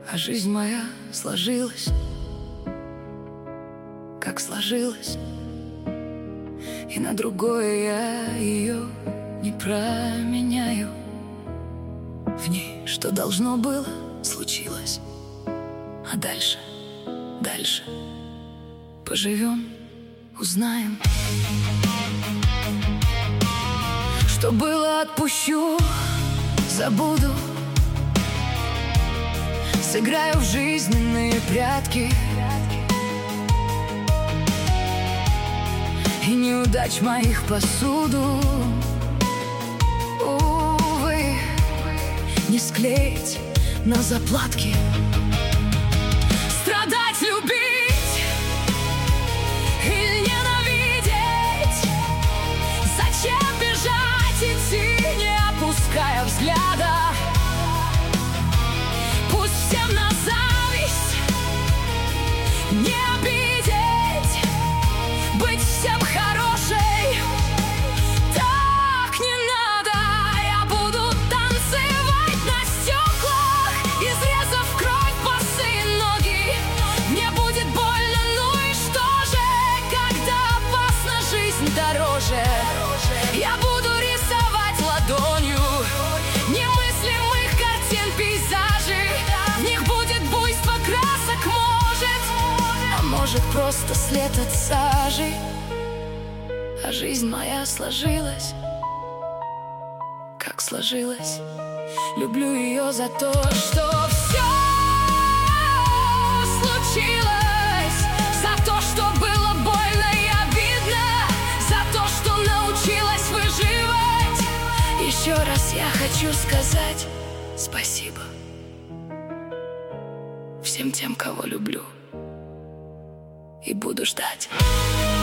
А жизнь моя сложилась, как сложилась, и на другое я ее не променяю. В ней что должно было, случилось. А дальше поживем, узнаем. Что было, отпущу, забуду. Сыграю в жизненные прятки, и неудач моих посуду, увы, не склеить на заплатки. Страдать, любить или ненавидеть, зачем бежать, идти, не опуская взгляда? Пусть всем на зависть, не обидеть, быть всем хорошей так не надо. Я буду танцевать на стеклах, изрезав кровь босые ноги. Мне будет больно, ну и что же, когда опасна жизнь дороже? Я буду рисовать ладонью немыслимых картин, пейзажи. В них будет буйство красок, может просто след от сажи. А жизнь моя сложилась, как сложилась. Люблю ее за то, что все случилось, за то, что было больно и обидно, за то, что научилась выживать. Еще раз я хочу сказать спасибо всем тем, кого люблю и буду ждать.